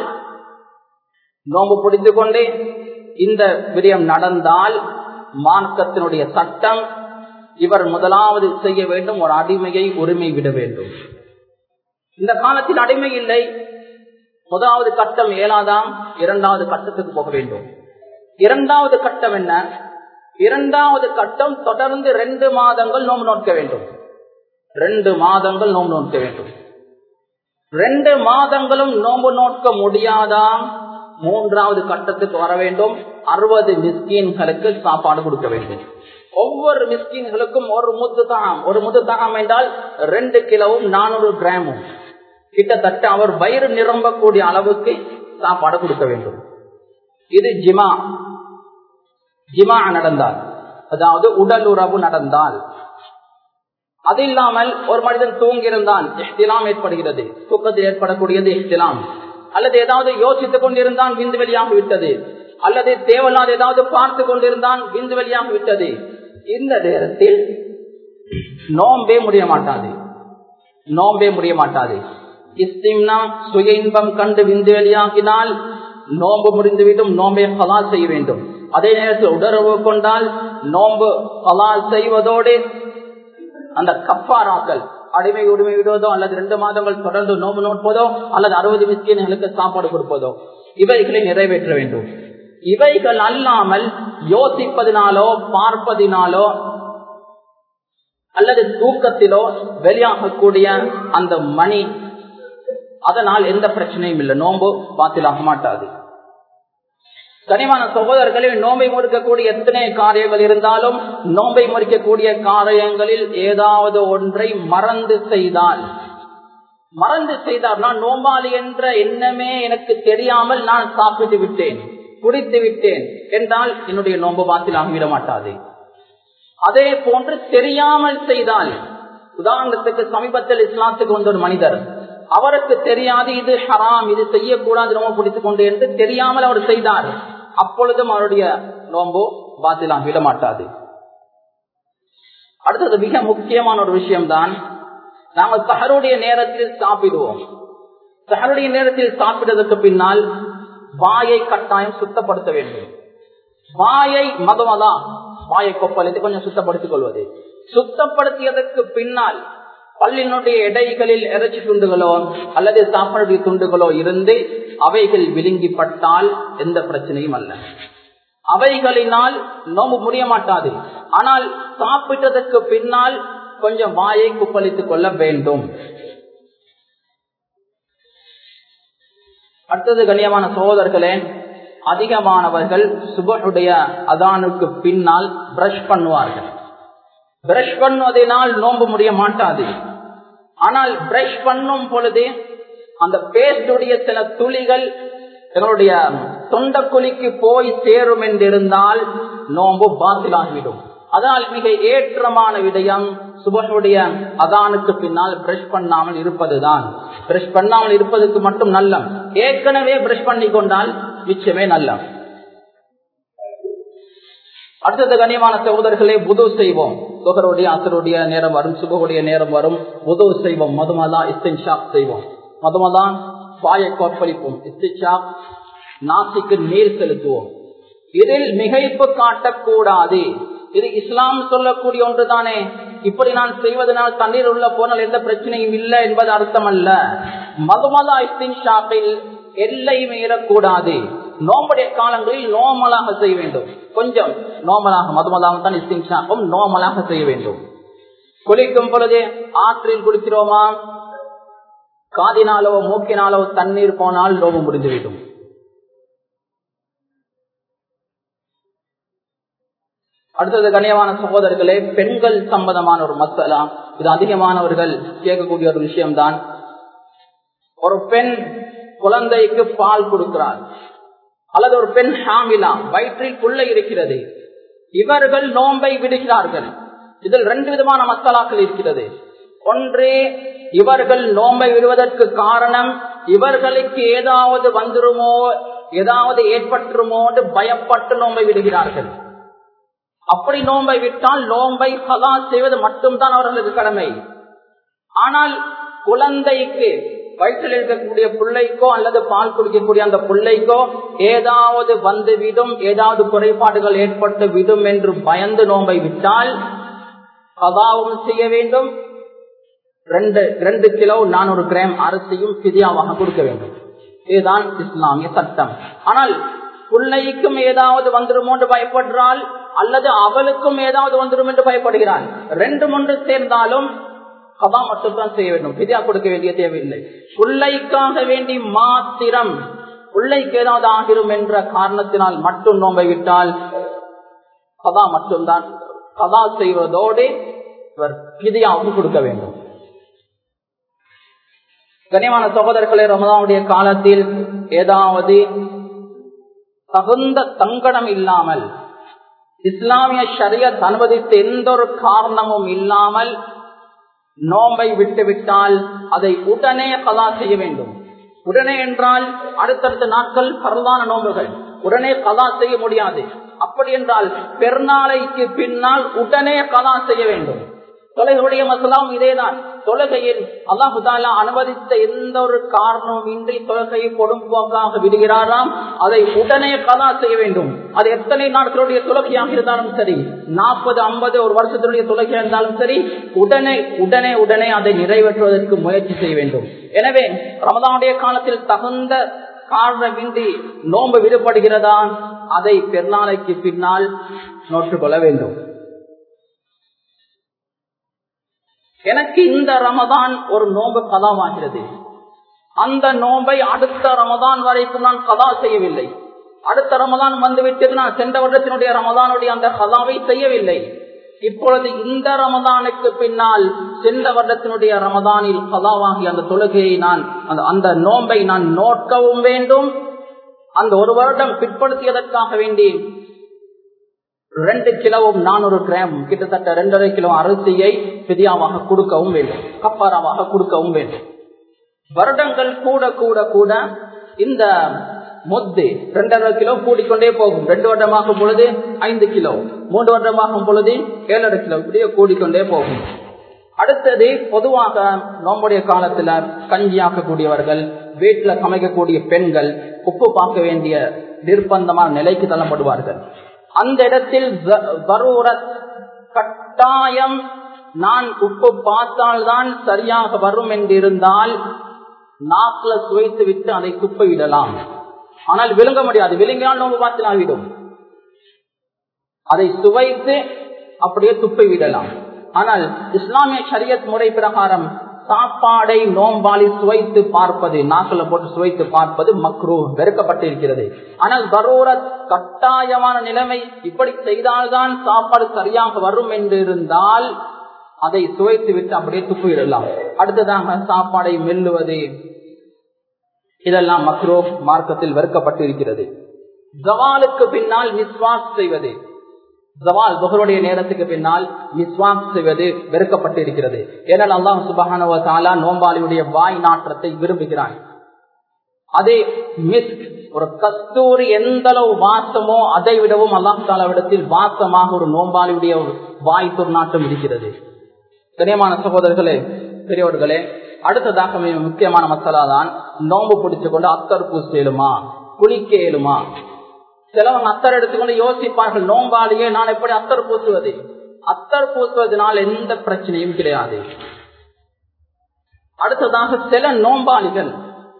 நோன்பு பிடித்துக் கொண்டே இந்த விடயம் நடந்தால் மார்க்கத்தினுடைய சட்டம், இவர் முதலாவது செய்ய வேண்டும், ஒரு அடிமையை உரிமை விட வேண்டும். இந்த காலத்தில் அடிமை இல்லை, முதலாவது கட்டம் ஏழாதாம், இரண்டாவது கட்டத்துக்கு போக வேண்டும். இரண்டாவது கட்டம் என்ன? இரண்டாவது கட்டம் தொடர்ந்து ரெண்டு மாதங்கள் நோன்பு நோக்க வேண்டும். ரெண்டு மாதங்கள் நோன்பு நோக்க வேண்டும். ரெண்டு மாதங்களும் நோன்பு நோக்க முடியாதாம், மூன்றாவது கட்டத்துக்கு வர வேண்டும். அறுபது மிஸ்கீன்களுக்கு சாப்பாடு கொடுக்க வேண்டும். ஒவ்வொரு மிஸ்கீன்களுக்கும் ஒரு முத்து தாகம், ஒரு முத்து தாகம் என்றால் ரெண்டு கிலோவும் நானூறு கிராமும், கிட்டத்தட்ட அவர் வயிறு நிரம்பக்கூடிய அளவுக்கு சாப்பாடு கொடுக்க வேண்டும். இது ஜிமா. ஜிமா நடந்தால், அதாவது உடல் உறவு நடந்தால். அது இல்லாமல் ஒரு மனிதன் தூங்கியிருந்தான், இஹ்திலாம் ஏற்படுகிறது, தூக்கத்தில் ஏற்படக்கூடியது இஹ்திலாம். அல்லது ஏதாவது யோசித்துக் கொண்டிருந்தான், விந்து வெளியாக விட்டது. அல்லது தேவையில்லாத ஏதாவது பார்த்து கொண்டிருந்தான், விந்து வெளியாக விட்டது. இந்த நேரத்தில் நோம்பே முடிய மாட்டாது, நோம்பே முடிய மாட்டாது. இஸ்திம்னா, சுய இன்பம் கண்டு விந்து வெளியாகினால் நோம்பு முடிந்துவிடும், நோம்பை ஹலால் செய்ய வேண்டும். அதே நேரத்தில் உடறவு கொண்டால் நோம்பு ஹலால் செய்வதோடு அந்த கஃபாராக்கள், அடிமை உரிமை விடுவதோ அல்லது ரெண்டு மாதங்கள் தொடர்ந்து நோம்பு நோட்பதோ அல்லது அறுபது மிஸ்கீன்களுக்கு சாப்பாடு கொடுப்பதோ இவைகளை நிறைவேற்ற வேண்டும். இவைகள் அல்லாமல் யோசிப்பதினாலோ பார்ப்பதினாலோ அல்லது தூக்கத்திலோ வெளியாகக்கூடிய அந்த மணி, அதனால் எந்த பிரச்சனையும் இல்லை, நோம்பு பாத்திலாக மாட்டாது. கனிமான சகோதரர்களில் நோம்பை முறிக்கக்கூடிய எத்தனை காரியங்கள் இருந்தாலும் நோம்பை முறிக்கக்கூடிய காரியங்களில் ஏதாவது ஒன்றை மறந்து செய்தால், மறந்து செய்தார், நான் நோம்பாளி என்ற எண்ணமே எனக்கு தெரியாமல் நான் சாப்பிட்டு விட்டேன், குடித்து விட்டேன் என்றால் என்னுடைய நோன்பு பாத்திலாகிவிட மாட்டாது. அதே போன்று தெரியாமல் செய்தால், உதாரணத்துக்கு சமீபத்தில் இஸ்லாத்துக்கு வந்த ஒரு மனிதர், அவருக்கு தெரியாது இது ஹராம், இது செய்யக்கூடாது, நோம்பு பிடித்துக் கொண்டு என்று தெரியாமல் அவர் செய்தார், அப்பொழுதும் அவருடைய நோன்பு பாத்திலாகிவிட மாட்டாது. அடுத்தது மிக முக்கியமான ஒரு விஷயம்தான், நாங்கள் சஹருடைய நேரத்தில் சாப்பிடுவோம். சஹருடைய நேரத்தில் சாப்பிட்டதற்கு பின்னால் வாயை கட்டாயம் சுத்தப்படுத்த வேண்டும். வாயை மதுமதா, வாயை கொப்பளித்து கொஞ்சம் சுத்தப்படுத்திக் கொள்வது. சுத்தப்படுத்தியதற்கு பின்னால் பல்லினுடைய எடைகளில் இறைச்சி துண்டுகளோ அல்லது சாப்பாடு துண்டுகளோ இருந்து அவைகள் விழுங்கிப்பட்டால் எந்த பிரச்சனையும் அல்ல, அவைகளினால் நோம்பு முடிய மாட்டாது. ஆனால் சாப்பிட்டதற்கு பின்னால் கொஞ்சம் வாயை குப்பளித்துக் கொள்ள வேண்டும். அடுத்தது கண்ணியமான சகோதரர்களே, அதிகமானவர்கள் சுபஹுடைய அதானுக்கு பின்னால் பிரஷ் பண்ணுவார்கள். பிரஷ் பண்ணுவதனால் நோம்பு முடிய மாட்டாது. ஆனால் பிரஷ் பண்ணும் பொழுது அந்த பேஸ்டுடைய சில துளிகள் எங்களுடைய தொண்டக்குழிக்கு போய் சேரும் என்றிருந்தால் நோம்பு பாத்திலாகிவிடும். அதனால் மிக ஏற்றமான விடயம் சுபஹுடைய அதானுக்கு பின்னால் பிரஷ் பண்ணாமல் இருப்பதுதான். பிரஷ் பண்ணாமல் இருப்பதற்கு மட்டும் நல்ல, ஏற்கனவே பிரஷ் பண்ணி கொண்டால் மிச்சமே நல்ல. அடுத்தது கண்ணியமான சகோதரர்களே, வுது செய்வோம். சுகருடைய அசருடைய நேரம் வரும், சுபகுடைய நேரம் வரும், வுது செய்வோம். மதுமதா இஸ்தின்ஷாக் செய்வோம். மதுமதா வாயை கோப்பளிப்போம், இஸ்தின்ஷாக் நாசிக்கு நீர் செலுத்துவோம். இதில் மிகைப்பு காட்டக்கூடாது. இது இஸ்லாம் சொல்லக்கூடிய ஒன்று தானே. இப்படி நான் செய்வதனால் தண்ணீர் உள்ள போனால் எந்த பிரச்சனையும் இல்லை என்பது அர்த்தம் அல்ல. மதுமதா இஸ்தின்ஷாக்கில் எல்லை மீறக்கூடாது. நோம்புடைய காலங்களில் நோமலாக செய்ய வேண்டும். கொஞ்சம் நோமலாக, மதுமதாக தான் இஸ்தின்ஷாக்கும் நோமலாக செய்ய வேண்டும். குளிக்கும் பொழுது ஆற்றில் குளிக்கிறோமா, காதினாலோ மூக்கினாலோ தண்ணீர் போனால் நோம்பு முடிந்துவிடும். அடுத்தது கண்ணியமான சகோதரர்களே, பெண்கள் சம்பந்தமான ஒரு மசாலா. இது அதிகமானவர்கள் கேட்கக்கூடிய ஒரு விஷயம்தான். ஒரு பெண் குழந்தைக்கு பால் கொடுக்கிறார், அல்லது ஒரு பெண் ஹாமிலா, வயிற்றில் புள்ளை இருக்கிறது, இவர்கள் நோன்பை விடுகிறார்கள். இதில் ரெண்டு விதமான மசாலாக்கள் இருக்கிறது. ஒன்று, இவர்கள் நோன்பை விடுவதற்கு காரணம் இவர்களுக்கு ஏதாவது வந்துருமோ, ஏதாவது ஏற்பட்டுருமோ என்று பயப்பட்டு நோன்பை விடுகிறார்கள். அப்படி நோன்பை விட்டால் நோன்பை கலா செய்வது மட்டும்தான் அவர்களுக்கு கடமை. ஆனால் குழந்தைக்கு, வயிற்றில் இருக்கக்கூடிய பிள்ளைக்கோ அல்லது பால் குடிக்கக்கூடிய அந்த பிள்ளைக்கோ ஏதாவது வந்து விடும், ஏதாவது குறைபாடுகள் ஏற்பட்டு விடும் என்று பயந்து நோன்பை விட்டால் கதாவும் செய்ய வேண்டும். ரெண்டு ரெண்டு கிலோ நானூறு கிராம் அரிசியும் ஃபிதியாவாக கொடுக்க வேண்டும். இதுதான் இஸ்லாமிய சட்டம். ஆனால் பிள்ளைக்கும் ஏதாவது வந்துடும் என்று பயப்படுறாள், அல்லது அவளுக்கும் ஏதாவது வந்துடும் என்று பயப்படுகிறாள். ரெண்டு ஒன்று சேர்ந்தாலும் கதா மட்டும்தான் செய்ய வேண்டும், பிதியா கொடுக்க வேண்டிய தேவையில்லை. பிள்ளைக்காக வேண்டி மாத்திரம், பிள்ளைக்கு ஏதாவது ஆகிரும் என்ற காரணத்தினால் மட்டும் நோன்பை விட்டால் கதா மட்டும்தான். கதா செய்வதோடு இவர் பிதியாவுக்கு கொடுக்க வேண்டும். கண்ணியமான சகோதரர்களே, ரமதானுடைய காலத்தில் ஏதாவது தகுந்த தங்கடம் இல்லாமல், இஸ்லாமிய ஷரியத் அனுமதித்த எந்த ஒரு காரணமும் இல்லாமல் நோன்பை விட்டுவிட்டால் அதை உடனே கலா செய்ய வேண்டும். உடனே என்றால் அடுத்தடுத்த நாட்கள் பரவான நோன்புகள், உடனே கலா செய்ய முடியாது. அப்படி என்றால் பெருநாளைக்கு பின்னால் உடனே கலா செய்ய வேண்டும். தொழுகையுடைய மசலாம் இதேதான். தொழுகையில் அல்லாஹ் தஆலா அனுமதித்த எந்த ஒரு காரணமும் இன்றி தொழுகையை கொடும்போக்காக விடுகிறாராம், அதை உடனே கலா செய்ய வேண்டும். அது எத்தனை நாட்களுடைய தொழுகையாக இருந்தாலும் சரி, நாற்பது ஐம்பது ஒரு வருஷத்துடைய தொழுகை இருந்தாலும் சரி, உடனே உடனே உடனே அதை நிறைவேற்றுவதற்கு முயற்சி செய்ய வேண்டும். எனவே ரமதானுடைய காலத்தில் தகுந்த காரணமின்றி நோன்பு விடுபடுகிறதா, அதை பெருநாளைக்கு பின்னால் நோற்றுக்கொள்ள வேண்டும். எனக்கு இந்த ரமதான் ஒரு நோன்பு கதாவாகிறது, அந்த நோன்பை அடுத்த ரமதான் வரைக்கும் நான் கதா செய்யவில்லை. அடுத்த ரமதான் வந்துவிட்டது, நான் சென்ற வருடத்தினுடைய ரமதானுடைய அந்த கதாவை செய்யவில்லை. இப்பொழுது இந்த ரமதானுக்கு பின்னால் சென்ற வருடத்தினுடைய ரமதானில் கதாவாகி அந்த தொழுகையை நான் அந்த நோன்பை நான் நோக்கவும் வேண்டும். அந்த ஒரு வருடம் பிற்படுத்தியதற்காக வேண்டி ரெண்டு கிலோவும் நானூறு கிராம் கிட்டத்தட்ட ரெண்டரை கிலோ அரிசியை பிதியாவாக கொடுக்கவும் வேண்டும், கப்பாராவாக கொடுக்கவும் வேண்டும். வருடங்கள் கூட கூட கூட இந்த மொத்து ரெண்டரை கிலோ கூடிக்கொண்டே போகும். ரெண்டு வருடமாகும் பொழுது ஐந்து கிலோ, மூன்று வருடமாகும் பொழுது ஏழரை கிலோ, இப்படியே கூடிக்கொண்டே போகும். அடுத்தது பொதுவாக நோம்புடைய காலத்துல கஞ்சியாக்கக்கூடியவர்கள், வீட்டுல சமைக்கக்கூடிய பெண்கள் உப்பு பார்க்க வேண்டிய நிர்பந்தமான நிலைக்கு தள்ளப்படுவார்கள். அந்த இடத்தில் கட்டாயம் நான் உப்பு பார்த்தால்தான் சரியாக வரும் என்றிருந்தால் நாக்குல சுவைத்து விட்டு அதை துப்ப விடலாம். ஆனால் விழுங்க முடியாது, விழுங்கினால் நோம்பு பாத்திலாகிடும். அதை சுவைத்து அப்படியே துப்பி விடலாம். ஆனால் இஸ்லாமிய ஷரியத் முறை பிரகாரம் சாப்பாடை நோம்பாளி சுவைத்து பார்ப்பது, நாக்குல போட்டு சுவைத்து பார்ப்பது மக்ரூஹ், வெறுக்கப்பட்டிருக்கிறது. ஆனால் தரூரத் கட்டாயமான நிலைமை, இப்படி செய்தால்தான் சாப்பாடு சரியாக வரும் என்று இருந்தால் அதை சுவைத்து விட்டு அப்படியே துப்பிவிடலாம். அடுத்ததாக சாப்பாடை மெல்லுவது, இதெல்லாம் மக்ரூஹ், மார்க்கத்தில் வெறுக்கப்பட்டிருக்கிறது. ஜவாலுக்கு பின்னால் மிஸ்வாக் செய்வது, ஜவால் துஹருடைய நேரத்துக்கு பின்னால் மிஸ்வாக் செய்வது வெறுக்கப்பட்டிருக்கிறது. ஏனால் அல்லாஹ் சுப்ஹானஹு வ தஆலா நோம்பாளியுடைய வாய் நாற்றத்தை விரும்புகிறான். அதே மிஸ்க், ஒரு கஸ்தூரி எந்த அளவு வாசமோ அதை விடவும் அல்லாஹ் தஆலாவிடத்தில் வாசமாக ஒரு நோம்பாளியுடைய வாய் துர்நாற்றம் இருக்கிறது. கண்ணியமான சகோதரர்களே, பெரியவர்களே, அடுத்ததாக மிக முக்கியமான மசாலா தான் நோம்பு பிடிச்சு கொண்டு அத்தர் பூச இயலுமா, குளிக்க இயலுமா? சிலவங்க அத்தர் எடுத்துக்கொண்டு யோசிப்பார்கள், நோம்பாளியே நான் எப்படி அத்தர் பூசுவது? அத்தர் பூசுவதனால் எந்த பிரச்சனையும் கிடையாது. அடுத்ததாக சில நோம்பாளிகள்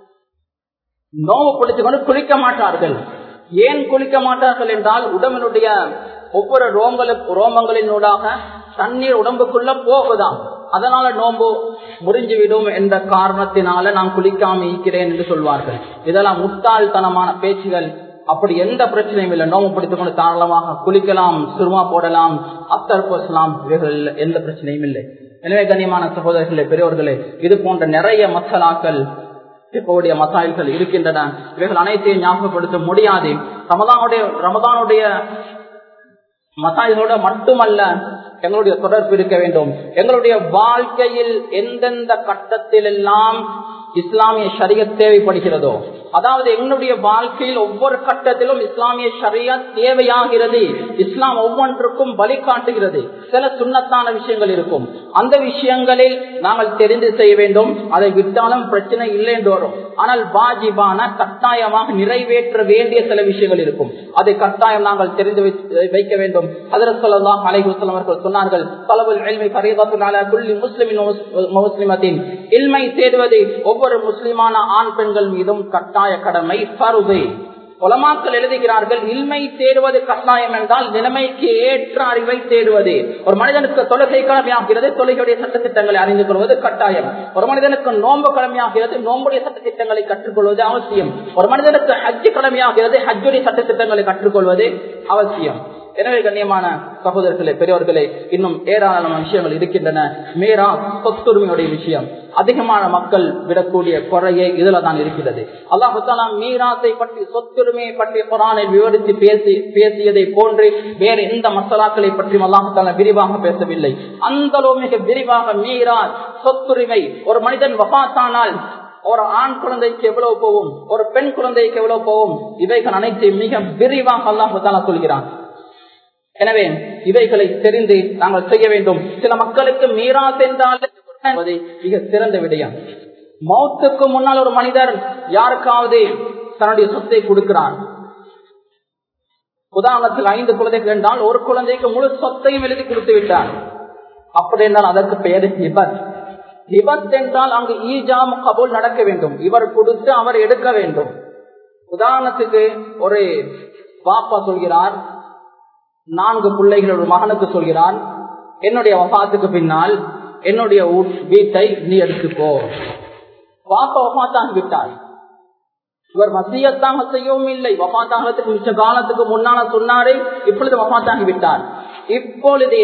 நோம்பு பிடிச்சு கொண்டு குளிக்க மாட்டார்கள். ஏன் குளிக்க மாட்டார்கள் என்றால், உடம்பினுடைய ஒவ்வொரு ரோமங்களும் ரோமங்களினூடாக தண்ணீர் உடம்புக்குள்ள போகுதாம். அதனால நோம்பு முறிஞ்சுவிடும் என்ற காரணத்தினால நான் குளிக்காம இருக்கிறேன் என்று சொல்வார்கள். இதெல்லாம் முட்டாள்தனமான பேச்சுகள். அப்படி எந்த பிரச்சனையும் இல்லை. நோம்பு பிடித்துக் கொண்டு தாராளமாக குளிக்கலாம், சுருமா போடலாம், அத்தர் பூசலாம், இவைகள் எந்த பிரச்சனையும் இல்லை. எனவே கண்ணியமான சகோதரர்களே, பெரியவர்களே, இது போன்ற நிறைய மசாலாக்கள் இப்போடைய மசாயில்கள் இருக்கின்றன. இவைகள் அனைத்தையும் ஞாபகப்படுத்த முடியாது. ரமதானுடைய ரமதானுடைய மசாயிலோட மட்டுமல்ல எங்களுடைய தொடர்பு இருக்க வேண்டும். எங்களுடைய வாழ்க்கையில் எந்தெந்த கட்டத்தில் எல்லாம் இஸ்லாமிய ஷரியத் தேவைப்படுகிறதோ, அதாவது எங்களுடைய வாழ்க்கையில் ஒவ்வொரு கட்டத்திலும் இஸ்லாமிய ஷரியத் தேவையாகிறது. இஸ்லாம் ஒவ்வொன்றுக்கும் வழிகாட்டுகிறது. சில சுன்னத்தான விஷயங்கள் இருக்கும், அந்த விஷயங்களில் நாங்கள் தெரிந்து செய்ய வேண்டும். அதை விட்டாலும் பிரச்சனை இல்லை என்று வரும். ஆனால் வாஜிபான கட்டாயமாக நிறைவேற்ற வேண்டிய சில விஷயங்கள் இருக்கும். அதை கட்டாயம் நாங்கள் தெரிந்து வைக்க வேண்டும். ஹஜ்ரத் ஸல்லல்லாஹு அலைஹி வஸல்லம் அவர்கள் சொன்னார்கள், தலபுல் இல்மி ஃபரீதத்துன் அலா குல்லி முஸ்லிமின் வ முஸ்லிமத்தின். இல்மை தேடுவது ஒவ்வொரு முஸ்லிமான ஆண் பெண்கள் மீதும் கட்டாய கடமை, ஃபர்து. உலமாக்கள் எழுதுகிறார்கள், இல்மை தேடுவது கட்டாயம் என்றால் நிலைமைக்கு ஏற்ற அறிவை தேடுவது. ஒரு மனிதனுக்கு தொழுகை கடமையாகிறது, தொழுகையுடைய சட்டத்திட்டங்களை அறிந்து கொள்வது கட்டாயம். ஒரு மனிதனுக்கு நோன்பு கடமையாகிறது, நோன்புடைய சட்டத்திட்டங்களை கற்றுக்கொள்வது அவசியம். ஒரு மனிதனுக்கு ஹஜ் கடமையாகிறது, ஹஜ்ஜுடைய சட்டத்திட்டங்களை கற்றுக்கொள்வது அவசியம். எனவே கண்ணியமான சகோதரர்களே, பெரியவர்களே, இன்னும் ஏராளமான விஷயங்கள் இருக்கின்றன. மீரா சொத்துரிமையுடைய விஷயம் அதிகமான மக்கள் விடக்கூடிய குறையே இதுல தான் இருக்கிறது. அல்லாஹ் தஆலா மீராத்தை பற்றி, சொத்துரிமையை பற்றி குர்ஆனில் விவரித்து பேசி பேசியதை போன்று வேறு எந்த மசாலாக்களை பற்றியும் அல்லாஹ் தஆலா விரிவாக பேசவில்லை. அந்த அளவு மிக விரிவாக மீராத், சொத்துரிமை, ஒரு மனிதன் வஃபாத்தானால் ஒரு ஆண் குழந்தைக்கு எவ்வளவு போகும், ஒரு பெண் குழந்தைக்கு எவ்வளவு போகும், இவைகள் அனைத்தையும் மிக விரிவாக அல்லாஹ் தஆலா சொல்கிறான். எனவே இவைகளை தெரிந்து நாங்கள் செய்ய வேண்டும். சில மக்களுக்கு மீராத் என்றால் மிக சிறந்த விடயம். மௌத்துக்கு முன்னால் ஒரு மனிதர் யாருக்காவது தன்னுடைய சொத்தை கொடுக்கிறார். உதாரணத்தில் ஐந்து குழந்தைகள் என்றால் ஒரு குழந்தைக்கு முழு சொத்தையும் எழுதி கொடுத்து விட்டார். அப்படி என்றால் அதற்கு பெயர் ஹிபத். ஹிபத் என்றால் அங்கு ஈஜாம் கபூல் நடக்க வேண்டும். இவர் கொடுத்து அவர் எடுக்க வேண்டும். உதாரணத்துக்கு ஒரு பாப்பா சொல்கிறார், நான்கு பிள்ளைகள் ஒரு மகனுக்கு சொல்கிறான், என்னுடைய வஃபாத்துக்கு பின்னால் என்னுடைய வீட்டை நீ எடுத்துக்கோ. பாப்பா வஃபாத்தாகி விட்டார். இவர் வசியத்தாக செய்யவும் இல்லை. வஃபாத்தாகிறதுக்கு மிச்ச காலத்துக்கு முன்னால சொன்னாரே, இப்பொழுது வஃபாத்தாகி விட்டார். இப்பொழுதே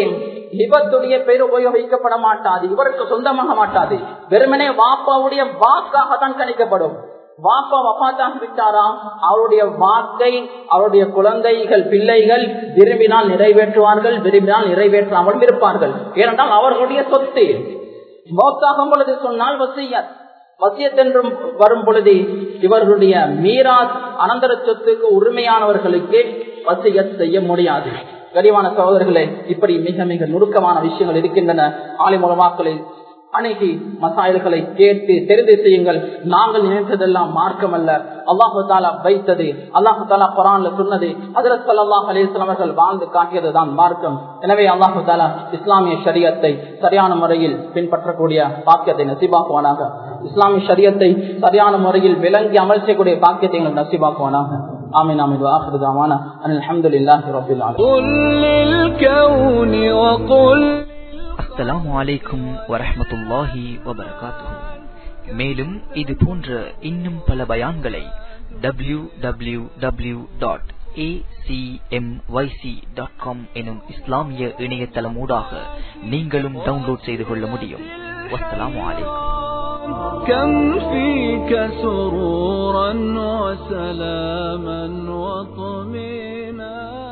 ஹிபத்துடைய பேர் உபயோகிக்கப்பட மாட்டாது, இவருக்கு சொந்தமாக மாட்டாது. வெறுமனே வாப்பாவுடைய வாக்காக தான் கணிக்கப்படும். வாப்பா வஃபாத்தாக விட்டாராம், அவருடைய வாக்கை அவருடைய குழந்தைகள் பிள்ளைகள் விரும்பினால் நிறைவேற்றுவார்கள், விரும்பினால் நிறைவேற்றாமல் இருப்பார்கள். ஏனென்றால் அவர்களுடைய சொத்து. மௌத்தாகும் பொழுது சொன்னால் வசியத், வசியத் என்றும் வரும் பொழுது இவர்களுடைய மீராத் அனந்தர சொத்துக்கு உரிமையானவர்களுக்கு வசியத் செய்ய முடியாது. கரிவான சகோதரர்களே, இப்படி மிக மிக நுணுக்கமான விஷயங்கள் இருக்கின்றன. ஆலிம் உலமாக்களை அணுகி மசாயல்களை கேட்டு தெரிந்து செய்யுங்கள். நாங்கள் நினைத்ததெல்லாம் மார்க்கம் அல்ல, அல்லாஹு தாலா வைத்தது, அல்லாஹு தாலா குர்ஆன்ல சொன்னது, ஹஜ்ரத் ஸல்லல்லாஹு அலைஹி வஸல்லம் அவர்கள் வாழ்ந்து காட்டியதுதான் மார்க்கம். எனவே அல்லாஹு தாலா இஸ்லாமிய ஷரியத்தை சரியான முறையில் பின்பற்றக்கூடிய பாக்கியத்தை நசீபாக்குவானாக. இஸ்லாமிய ஷரியத்தை சரியான முறையில் விளங்கி அமல் செய்யக்கூடிய பாக்கியத்தை எங்களுக்கு நசீபாக்குவானாக. آمين آمين وآخر دعوانا أن الحمد لله رب العالمين. قل للكون وقل அஸ்ஸலாமு அலைக்கும் வரஹ்மத்துல்லாஹி வபரகாத்துஹு. மேலும் இது போன்ற இன்னும் பல பயான்களை W W W dot A C M Y C dot com எனும் இஸ்லாமிய இணையதளம் ஊடாக நீங்களும் டவுன்லோட் செய்து கொள்ள முடியும். வஸ்ஸலாமு அலைக்கும். كم فيك سرورا وسلاما وطمينا